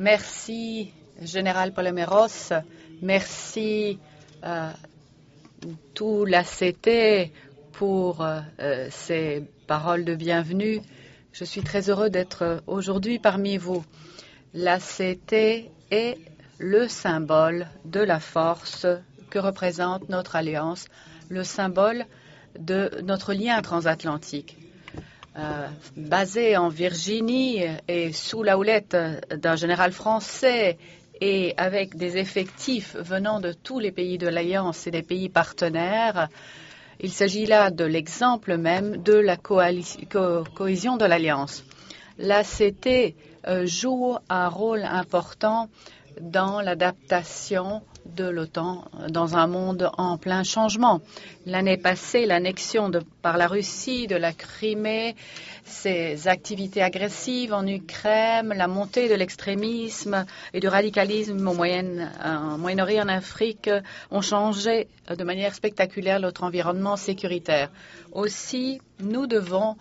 Merci, Général Paloméros. Merci tout l'ACT pour ces paroles de bienvenue. Je suis très heureux d'être aujourd'hui parmi vous. L'ACT est le symbole de la force que représente notre alliance, le symbole de notre lien transatlantique. Basé en Virginie et sous la houlette d'un général français et avec des effectifs venant de tous les pays de l'Alliance et des pays partenaires, il s'agit là de l'exemple même de la cohésion de l'Alliance. L'ACT joue un rôle important dans l'adaptation de l'OTAN dans un monde en plein changement. L'année passée, l'annexion par la Russie de la Crimée, ses activités agressives en Ukraine, la montée de l'extrémisme et du radicalisme au Moyen-Orient, en Afrique, ont changé de manière spectaculaire notre environnement sécuritaire. Aussi, nous devons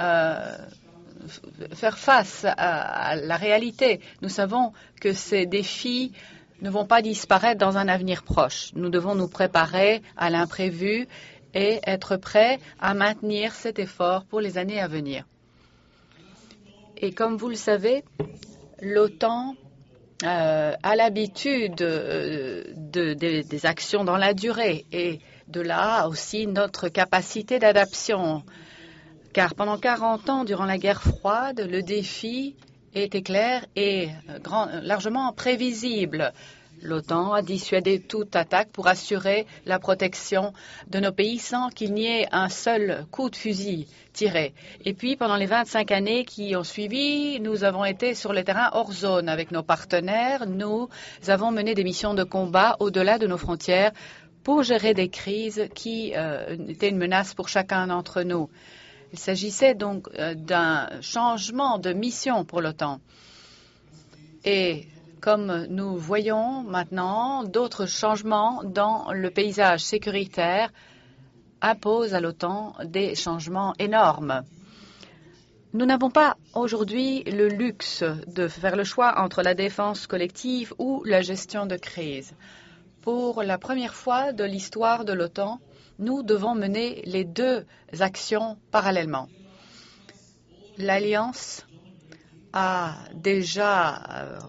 faire face à la réalité. Nous savons que ces défis ne vont pas disparaître dans un avenir proche. Nous devons nous préparer à l'imprévu et être prêts à maintenir cet effort pour les années à venir. Et comme vous le savez, l'OTAN a l'habitude des actions dans la durée et de là aussi notre capacité d'adaptation. Car pendant 40 ans, durant la guerre froide, le défi était clair et largement prévisible. L'OTAN a dissuadé toute attaque pour assurer la protection de nos pays sans qu'il n'y ait un seul coup de fusil tiré. Et puis, pendant les 25 années qui ont suivi, nous avons été sur le terrain hors zone avec nos partenaires. Nous avons mené des missions de combat au-delà de nos frontières pour gérer des crises qui étaient une menace pour chacun d'entre nous. Il s'agissait donc d'un changement de mission pour l'OTAN. Et comme nous voyons maintenant, d'autres changements dans le paysage sécuritaire imposent à l'OTAN des changements énormes. Nous n'avons pas aujourd'hui le luxe de faire le choix entre la défense collective ou la gestion de crise. Pour la première fois de l'histoire de l'OTAN, nous devons mener les deux actions parallèlement. L'Alliance a déjà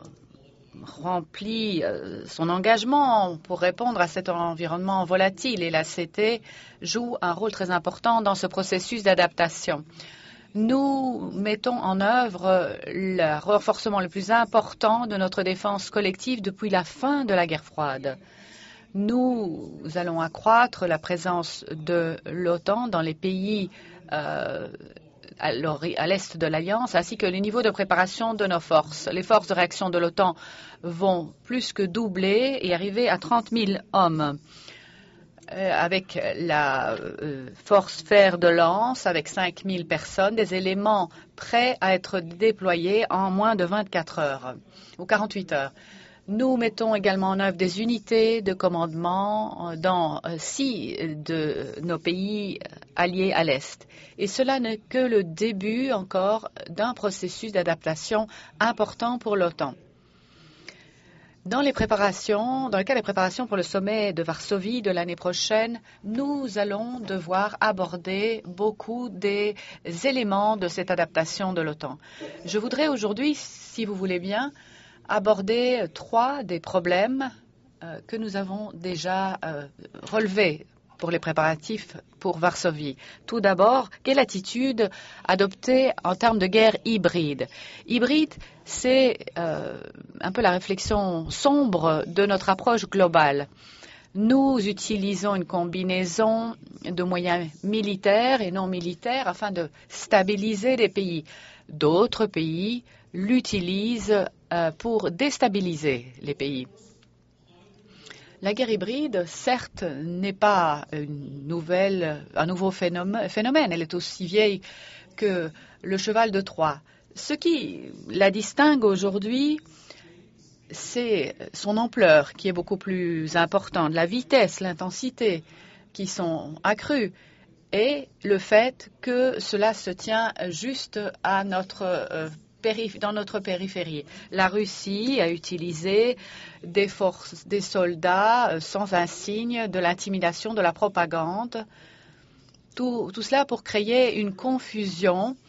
rempli son engagement pour répondre à cet environnement volatile et l'ACT joue un rôle très important dans ce processus d'adaptation. Nous mettons en œuvre le renforcement le plus important de notre défense collective depuis la fin de la guerre froide. Nous allons accroître la présence de l'OTAN dans les pays à l'est de l'Alliance, ainsi que le niveau de préparation de nos forces. Les forces de réaction de l'OTAN vont plus que doubler et arriver à 30 000 hommes. Avec la force fer de lance, avec 5 000 personnes, des éléments prêts à être déployés en moins de 24 heures ou 48 heures. Nous mettons également en œuvre des unités de commandement dans 6 de nos pays alliés à l'Est. Et cela n'est que le début encore d'un processus d'adaptation important pour l'OTAN. Dans le cas des préparations pour le sommet de Varsovie de l'année prochaine, nous allons devoir aborder beaucoup des éléments de cette adaptation de l'OTAN. Je voudrais aujourd'hui, si vous voulez bien, aborder 3 des problèmes que nous avons déjà relevés pour les préparatifs pour Varsovie. Tout d'abord, quelle attitude adopter en termes de guerre hybride? Hybride, c'est un peu la réflexion sombre de notre approche globale. Nous utilisons une combinaison de moyens militaires et non militaires afin de stabiliser les pays. D'autres pays l'utilisent pour déstabiliser les pays. La guerre hybride, certes, n'est pas un nouveau phénomène. Elle est aussi vieille que le cheval de Troie. Ce qui la distingue aujourd'hui, c'est son ampleur qui est beaucoup plus importante, la vitesse, l'intensité qui sont accrues et le fait que cela se tient juste à notre dans notre périphérie. La Russie a utilisé des soldats sans insigne, de l'intimidation, de la propagande. Tout cela pour créer une confusion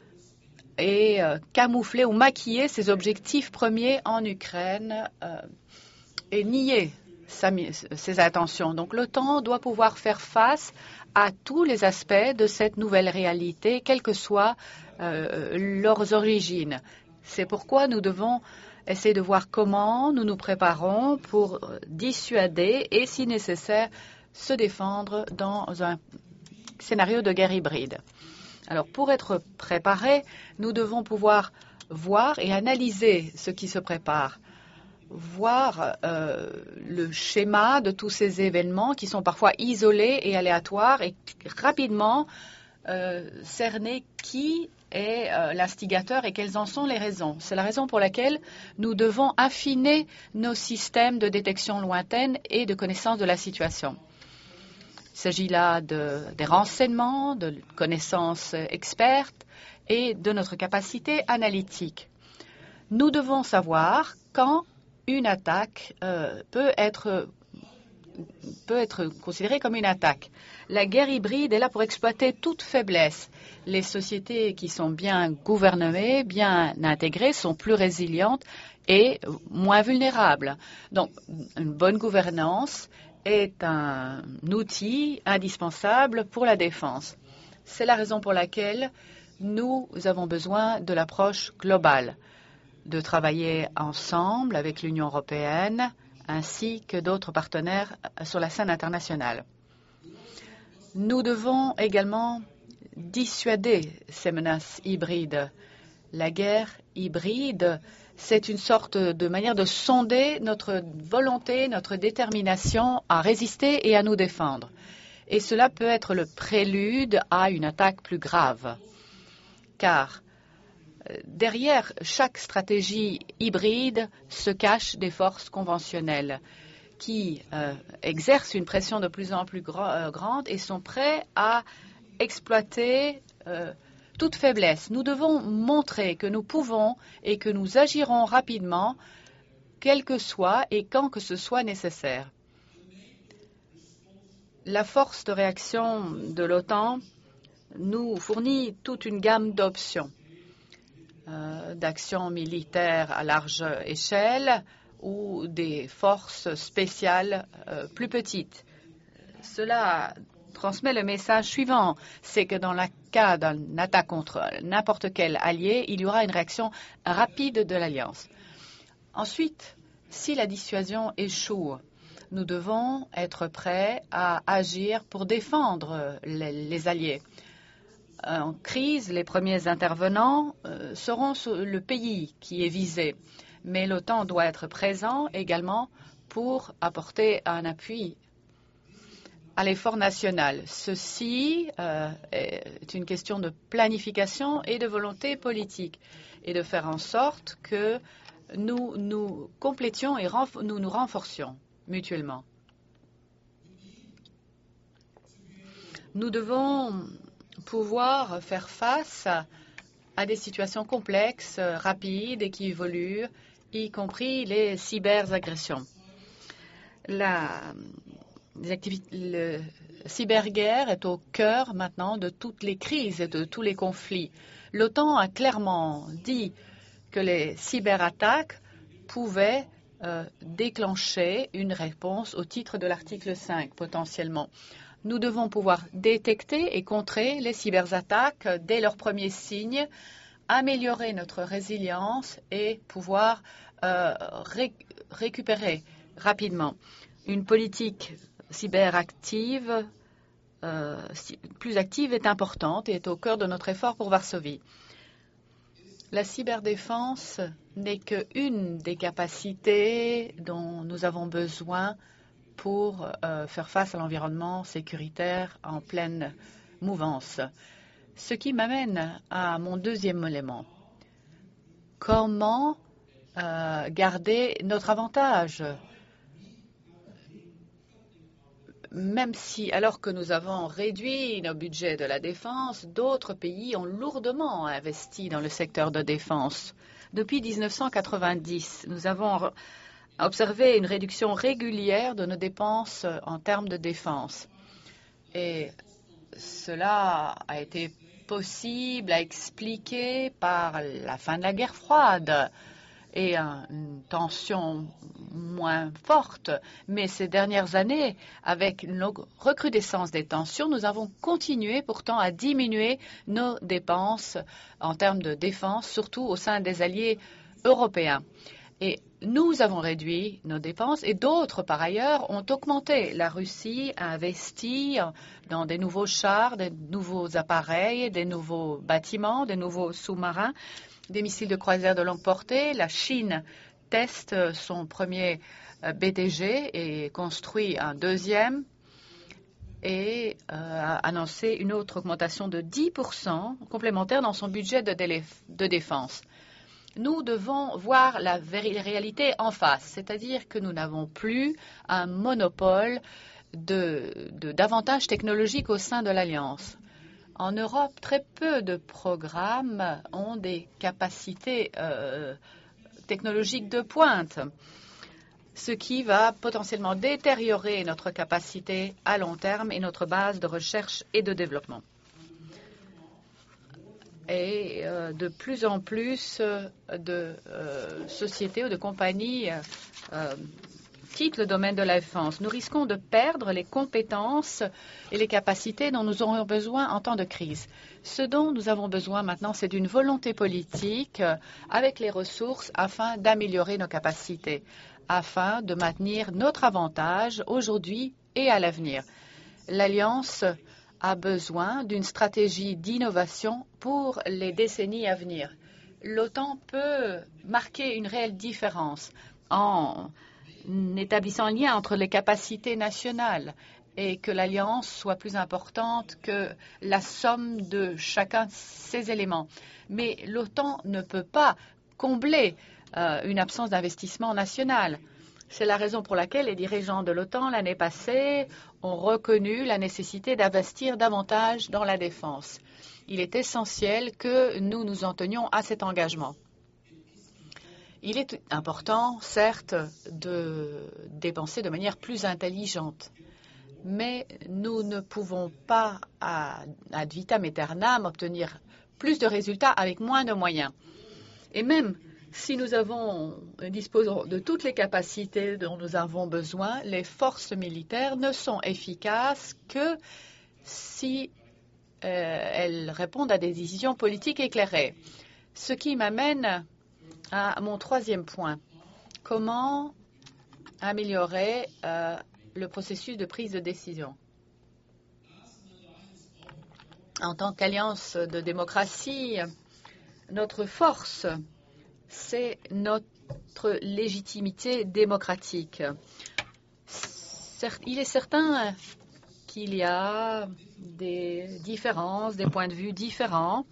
et camoufler ou maquiller ses objectifs premiers en Ukraine et nier ses intentions. Donc l'OTAN doit pouvoir faire face à tous les aspects de cette nouvelle réalité, quelles que soient leurs origines. C'est pourquoi nous devons essayer de voir comment nous nous préparons pour dissuader et, si nécessaire, se défendre dans un scénario de guerre hybride. Alors, pour être préparés, nous devons pouvoir voir et analyser ce qui se prépare, voir le schéma de tous ces événements qui sont parfois isolés et aléatoires et rapidement cerner qui est l'instigateur et quelles en sont les raisons. C'est la raison pour laquelle nous devons affiner nos systèmes de détection lointaine et de connaissance de la situation. Il s'agit là des renseignements, de connaissances expertes et de notre capacité analytique. Nous devons savoir quand une attaque peut être considérée comme une attaque. La guerre hybride est là pour exploiter toute faiblesse. Les sociétés qui sont bien gouvernées, bien intégrées, sont plus résilientes et moins vulnérables. Donc, une bonne gouvernance est un outil indispensable pour la défense. C'est la raison pour laquelle nous avons besoin de l'approche globale, de travailler ensemble avec l'Union européenne ainsi que d'autres partenaires sur la scène internationale. Nous devons également dissuader ces menaces hybrides. La guerre hybride, c'est une sorte de manière de sonder notre volonté, notre détermination à résister et à nous défendre. Et cela peut être le prélude à une attaque plus grave. Car derrière chaque stratégie hybride se cachent des forces conventionnelles qui exercent une pression de plus en plus grande et sont prêts à exploiter toute faiblesse. Nous devons montrer que nous pouvons et que nous agirons rapidement, quel que soit et quand que ce soit nécessaire. La force de réaction de l'OTAN nous fournit toute une gamme d'options, d'actions militaires à large échelle ou des forces spéciales plus petites. Cela transmet le message suivant, c'est que dans le cas d'une attaque contre n'importe quel allié, il y aura une réaction rapide de l'Alliance. Ensuite, si la dissuasion échoue, nous devons être prêts à agir pour défendre les alliés. En crise, les premiers intervenants seront le pays qui est visé, mais l'OTAN doit être présent également pour apporter un appui à l'effort national. Ceci est une question de planification et de volonté politique et de faire en sorte que nous nous complétions et nous nous renforcions mutuellement. Nous devons pouvoir faire face à des situations complexes, rapides et qui évoluent, y compris les cyberagressions. La cyberguerre est au cœur maintenant de toutes les crises et de tous les conflits. L'OTAN a clairement dit que les cyberattaques pouvaient déclencher une réponse au titre de l'article 5 potentiellement. Nous devons pouvoir détecter et contrer les cyberattaques dès leurs premiers signes, améliorer notre résilience et pouvoir récupérer rapidement. Une politique cyberactive, plus active est importante et est au cœur de notre effort pour Varsovie. La cyberdéfense n'est qu'une des capacités dont nous avons besoin pour faire face à l'environnement sécuritaire en pleine mouvance. Ce qui m'amène à mon deuxième élément. Comment garder notre avantage? même si, alors que nous avons réduit nos budgets de la défense, d'autres pays ont lourdement investi dans le secteur de défense. Depuis 1990, nous avons observé une réduction régulière de nos dépenses en termes de défense. Et cela a été possible à expliquer par la fin de la guerre froide et une tension moins forte. Mais ces dernières années, avec une recrudescence des tensions, nous avons continué pourtant à diminuer nos dépenses en termes de défense, surtout au sein des alliés européens. Et nous avons réduit nos dépenses et d'autres, par ailleurs, ont augmenté. La Russie a investi dans des nouveaux chars, des nouveaux appareils, des nouveaux bâtiments, des nouveaux sous-marins, des missiles de croisière de longue portée. La Chine teste son premier BTG et construit un deuxième et a annoncé une autre augmentation de 10% complémentaire dans son budget de défense. Nous devons voir la réalité en face, c'est-à-dire que nous n'avons plus un monopole d'avantages technologiques au sein de l'Alliance. En Europe, très peu de programmes ont des capacités technologiques de pointe, ce qui va potentiellement détériorer notre capacité à long terme et notre base de recherche et de développement. Et de plus en plus de sociétés ou de compagnies quittent le domaine de la défense. Nous risquons de perdre les compétences et les capacités dont nous aurions besoin en temps de crise. Ce dont nous avons besoin maintenant, c'est d'une volonté politique avec les ressources afin d'améliorer nos capacités, afin de maintenir notre avantage aujourd'hui et à l'avenir. L'Alliance a besoin d'une stratégie d'innovation pour les décennies à venir. L'OTAN peut marquer une réelle différence en établissant un lien entre les capacités nationales et que l'Alliance soit plus importante que la somme de chacun de ces éléments. Mais l'OTAN ne peut pas combler une absence d'investissement national. C'est la raison pour laquelle les dirigeants de l'OTAN l'année passée ont reconnu la nécessité d'investir davantage dans la défense. Il est essentiel que nous nous en tenions à cet engagement. Il est important, certes, de dépenser de manière plus intelligente, mais nous ne pouvons pas, ad vitam aeternam, obtenir plus de résultats avec moins de moyens. Et même si nous disposons de toutes les capacités dont nous avons besoin, les forces militaires ne sont efficaces que si elles répondent à des décisions politiques éclairées. Ce qui m'amène à mon troisième point. Comment améliorer le processus de prise de décision? En tant qu'alliance de démocratie, notre force, c'est notre légitimité démocratique. Il est certain qu'il y a des différences, des points de vue différents.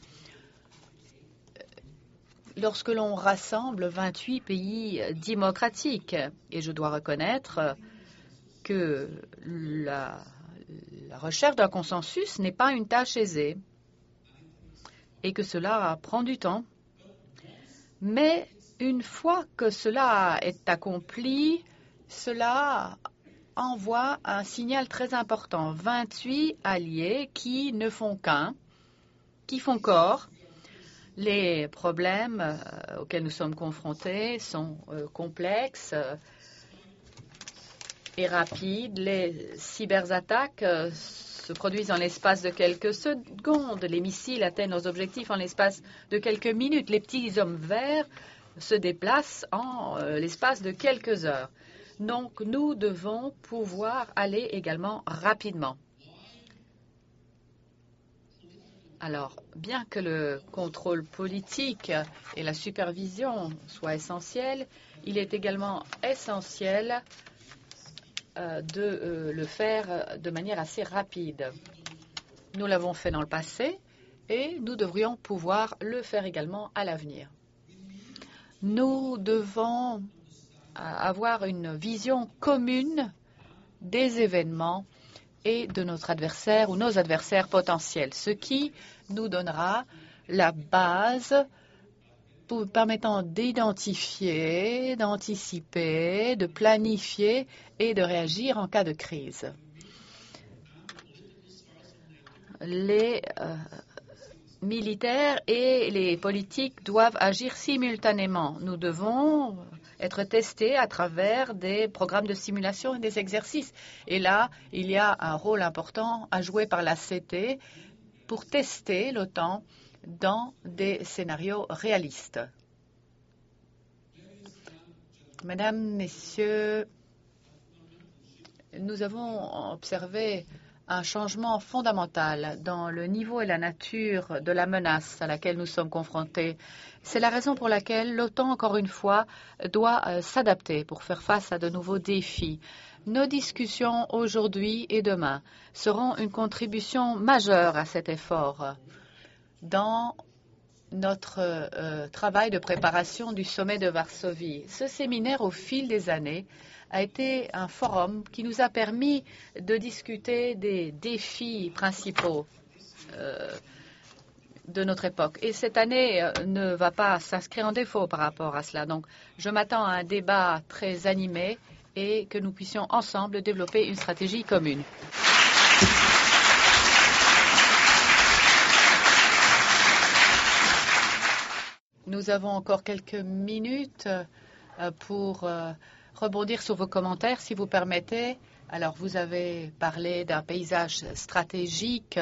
Lorsque l'on rassemble 28 pays démocratiques, et je dois reconnaître que la recherche d'un consensus n'est pas une tâche aisée et que cela prend du temps. Mais une fois que cela est accompli, cela envoie un signal très important. 28 alliés qui ne font qu'un, qui font corps. Les problèmes auxquels nous sommes confrontés sont complexes et rapides. Les cyberattaques se produisent en l'espace de quelques secondes. Les missiles atteignent leurs objectifs en l'espace de quelques minutes. Les petits hommes verts se déplacent en l'espace de quelques heures. Donc, nous devons pouvoir aller également rapidement. Alors, bien que le contrôle politique et la supervision soient essentiels, il est également essentiel de le faire de manière assez rapide. Nous l'avons fait dans le passé et nous devrions pouvoir le faire également à l'avenir. Nous devons avoir une vision commune des événements et de notre adversaire ou nos adversaires potentiels, ce qui nous donnera la base permettant d'identifier, d'anticiper, de planifier et de réagir en cas de crise. Les militaires et les politiques doivent agir simultanément. Nous devons être testés à travers des programmes de simulation et des exercices. Et là, il y a un rôle important à jouer par la CT pour tester l'OTAN dans des scénarios réalistes. Mesdames, Messieurs, nous avons observé un changement fondamental dans le niveau et la nature de la menace à laquelle nous sommes confrontés. C'est la raison pour laquelle l'OTAN, encore une fois, doit s'adapter pour faire face à de nouveaux défis. Nos discussions aujourd'hui et demain seront une contribution majeure à cet effort dans notre travail de préparation du sommet de Varsovie. Ce séminaire, au fil des années, a été un forum qui nous a permis de discuter des défis principaux de notre époque. Et cette année ne va pas s'inscrire en défaut par rapport à cela. Donc, je m'attends à un débat très animé et que nous puissions ensemble développer une stratégie commune. Nous avons encore quelques minutes pour rebondir sur vos commentaires, si vous permettez. Alors, vous avez parlé d'un paysage stratégique,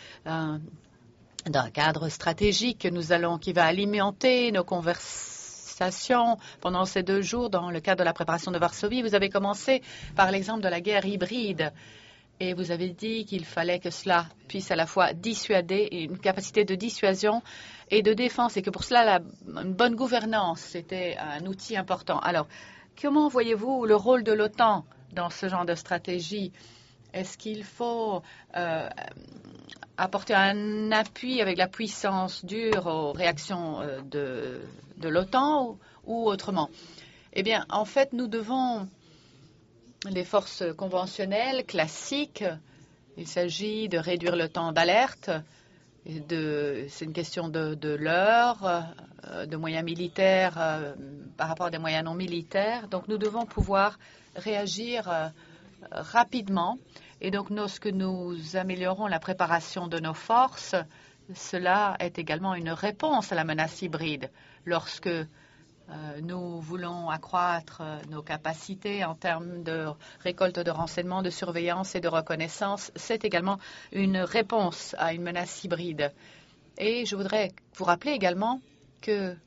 d'un cadre stratégique qui va alimenter nos conversations pendant ces 2 jours dans le cadre de la préparation de Varsovie. Vous avez commencé par l'exemple de la guerre hybride. Et vous avez dit qu'il fallait que cela puisse à la fois dissuader, une capacité de dissuasion et de défense, et que pour cela, une bonne gouvernance était un outil important. Alors, comment voyez-vous le rôle de l'OTAN dans ce genre de stratégie? Est-ce qu'il faut apporter un appui avec la puissance dure aux réactions de l'OTAN ou autrement? Eh bien, en fait, nous devons... Les forces conventionnelles, classiques, il s'agit de réduire le temps d'alerte. C'est une question de l'heure, de moyens militaires par rapport à des moyens non militaires. Donc, nous devons pouvoir réagir rapidement. Et donc, lorsque nous améliorons la préparation de nos forces, cela est également une réponse à la menace hybride. Lorsque nous voulons accroître nos capacités en termes de récolte de renseignements, de surveillance et de reconnaissance. C'est également une réponse à une menace hybride. Et je voudrais vous rappeler également que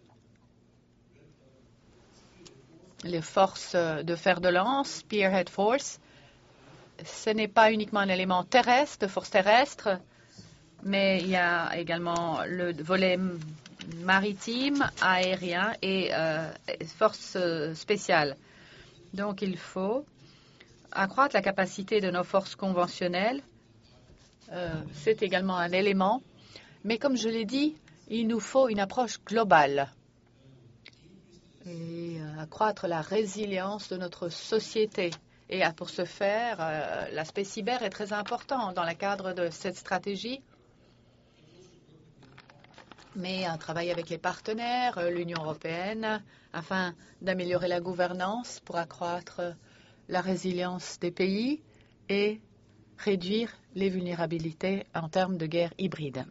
les forces de fer de lance, Spearhead Force, ce n'est pas uniquement un élément terrestre, de force terrestre, mais il y a également le volet maritime, aérien et forces spéciales. Donc, il faut accroître la capacité de nos forces conventionnelles. C'est également un élément. Mais comme je l'ai dit, il nous faut une approche globale et accroître la résilience de notre société. Et pour ce faire, l'aspect cyber est très important dans le cadre de cette stratégie. Mais un travail avec les partenaires, l'Union européenne, afin d'améliorer la gouvernance pour accroître la résilience des pays et réduire les vulnérabilités en termes de guerre hybride.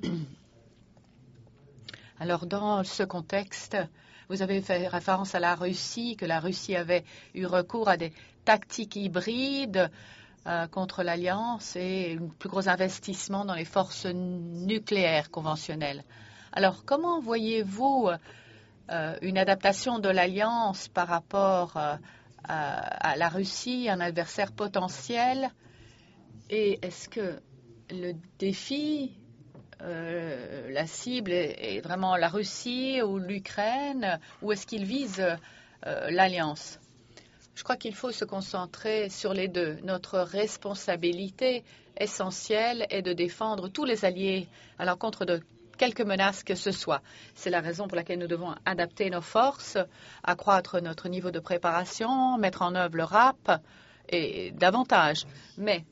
Alors, dans ce contexte, vous avez fait référence à la Russie, que la Russie avait eu recours à des tactiques hybrides contre l'Alliance et un plus gros investissement dans les forces nucléaires conventionnelles. Alors, comment voyez-vous une adaptation de l'Alliance par rapport à la Russie, un adversaire potentiel? Et est-ce que le défi, la cible est vraiment la Russie ou l'Ukraine, ou est-ce qu'il vise l'Alliance? Je crois qu'il faut se concentrer sur les deux. Notre responsabilité essentielle est de défendre tous les alliés à l'encontre de quelque menace que ce soit. C'est la raison pour laquelle nous devons adapter nos forces, accroître notre niveau de préparation, mettre en œuvre le RAP et davantage. Mais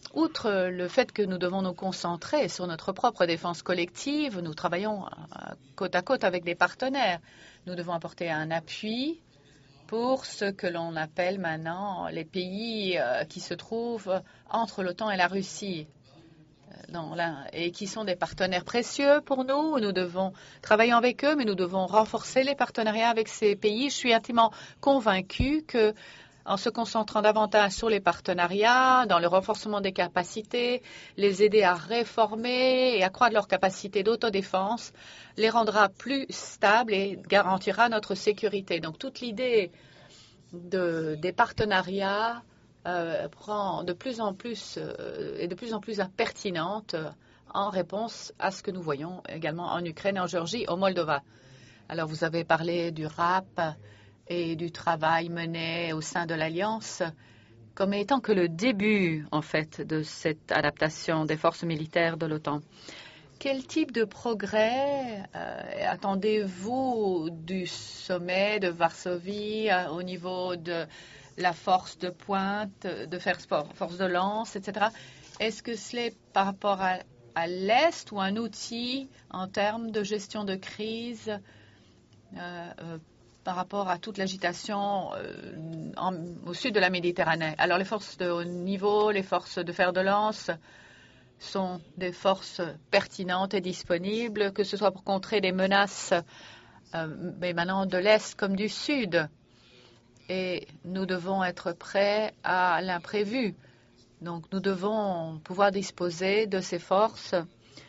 Outre le fait que nous devons nous concentrer sur notre propre défense collective, nous travaillons côte à côte avec des partenaires. Nous devons apporter un appui pour ce que l'on appelle maintenant les pays qui se trouvent entre l'OTAN et la Russie, et qui sont des partenaires précieux pour nous. Nous devons travailler avec eux, mais nous devons renforcer les partenariats avec ces pays. Je suis intimement convaincue que, en se concentrant davantage sur les partenariats, dans le renforcement des capacités, les aider à réformer et accroître leur capacité d'autodéfense, les rendra plus stables et garantira notre sécurité. Donc toute l'idée des partenariats prend de plus en plus est de plus en plus pertinente en réponse à ce que nous voyons également en Ukraine, en Géorgie, au Moldova. Alors vous avez parlé du RAP et du travail mené au sein de l'Alliance comme étant que le début, en fait, de cette adaptation des forces militaires de l'OTAN. Quel type de progrès attendez-vous du sommet de Varsovie au niveau de la force de pointe, de force de lance, etc. Est-ce que c'est par rapport à l'Est ou un outil en termes de gestion de crise par rapport à toute l'agitation au sud de la Méditerranée? Alors les forces de haut niveau, les forces de fer de lance sont des forces pertinentes et disponibles, que ce soit pour contrer des menaces mais maintenant de l'Est comme du Sud. Et nous devons être prêts à l'imprévu. Donc nous devons pouvoir disposer de ces forces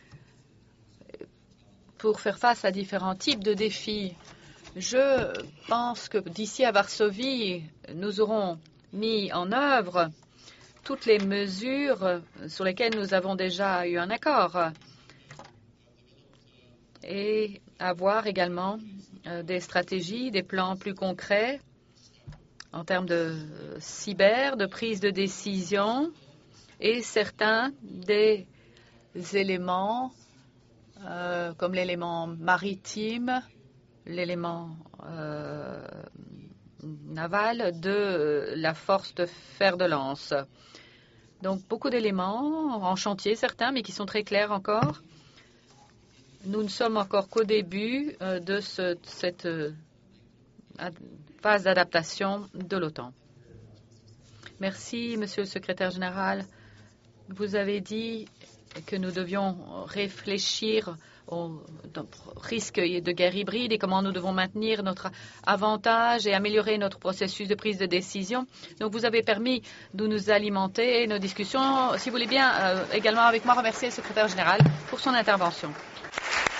pour faire face à différents types de défis. Je pense que d'ici à Varsovie, nous aurons mis en œuvre toutes les mesures sur lesquelles nous avons déjà eu un accord et avoir également des stratégies, des plans plus concrets en termes de cyber, de prise de décision et certains des éléments comme l'élément maritime, l'élément naval de la force de fer de lance. Donc beaucoup d'éléments en chantier, certains, mais qui sont très clairs encore. Nous ne sommes encore qu'au début de cette phase d'adaptation de l'OTAN. Merci, Monsieur le Secrétaire général. Vous avez dit que nous devions réfléchir aux risques de guerre hybride et comment nous devons maintenir notre avantage et améliorer notre processus de prise de décision. Donc, vous avez permis de nous alimenter nos discussions. Si vous voulez bien également avec moi remercier le Secrétaire général pour son intervention.